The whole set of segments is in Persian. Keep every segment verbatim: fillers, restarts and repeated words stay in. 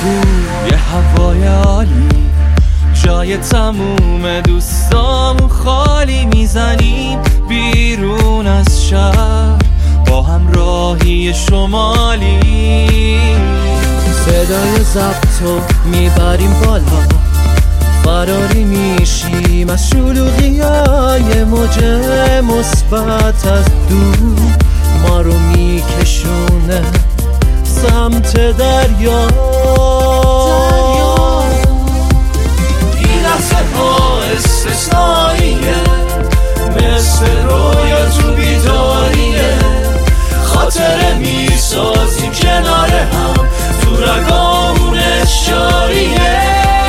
بوی هوای عالی، جای تموم دوستامون خالی. میزنیم بیرون از شهر با همراهی شمالی، صدای ضبطو میبریم بالا، فراری میشیم از شلوغیای موج مثبت از دور، ما رو میکشونه سمت دریا. این لحظه ها استثنائیه، مثل رویا تو بیداریه، خاطره میسازیم کنار هم، تو رگامون اشاریه.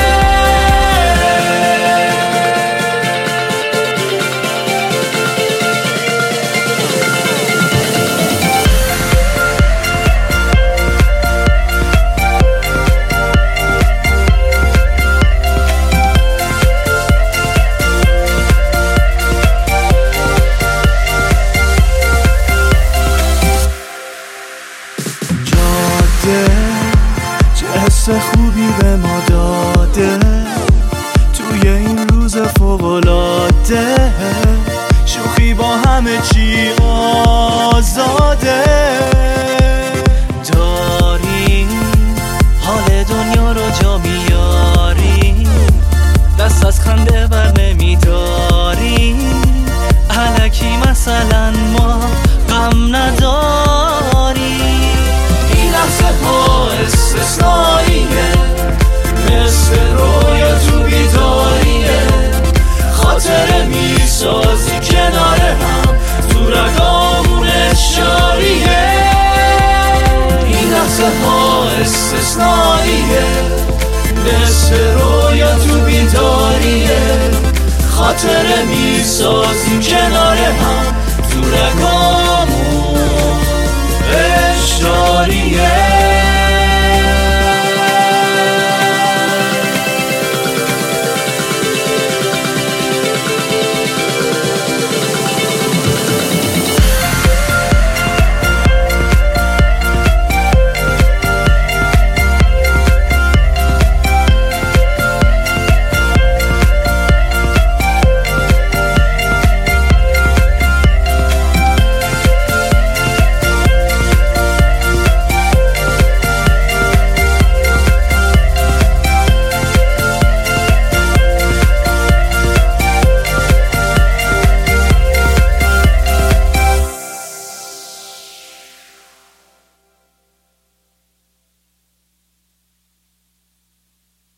چه حس خوبی به ما داده توی این روز فوق‌العاده، شوخی با همه چی آزاده، داریم حال دنیا رو جا میاریم، دست از خنده بر نمیداریم، الکی مثلا ما غم نداریم. این لحظه ها استثنائیه، مثل رویا تو بیداریه، خاطره میسازی کنار هم، تو رگامون اشاریه. این لحظه ها استثنائیه، مثل رویا تو بیداریه، خاطره میسازی کنار هم، تو رگامون اشاریه.